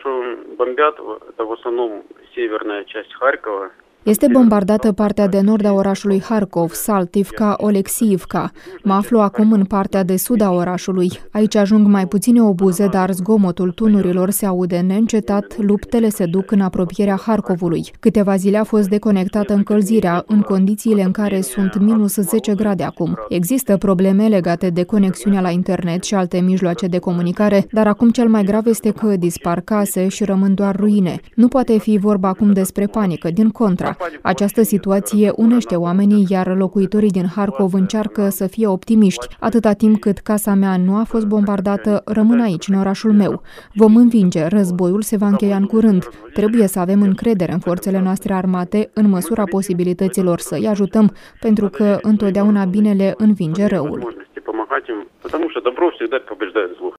бомбят, это в основном северная часть Харькова. Este bombardată partea de nord a orașului Harkov, Saltivka, Oleksiivka. Mă aflu acum în partea de sud a orașului. Aici ajung mai puține obuze, dar zgomotul tunurilor se aude neîncetat, luptele se duc în apropierea Harkovului. Câteva zile a fost deconectată încălzirea, în condițiile în care sunt minus 10 grade acum. Există probleme legate de conexiunea la internet și alte mijloace de comunicare, dar acum cel mai grav este că dispar case și rămân doar ruine. Nu poate fi vorba acum despre panică, din contra. Această situație unește oamenii, iar locuitorii din Harkov încearcă să fie optimiști. Atâta timp cât casa mea nu a fost bombardată, rămân aici, în orașul meu. Vom învinge, războiul se va încheia în curând. Trebuie să avem încredere în forțele noastre armate, în măsura posibilităților să-i ajutăm, pentru că întotdeauna binele învinge răul.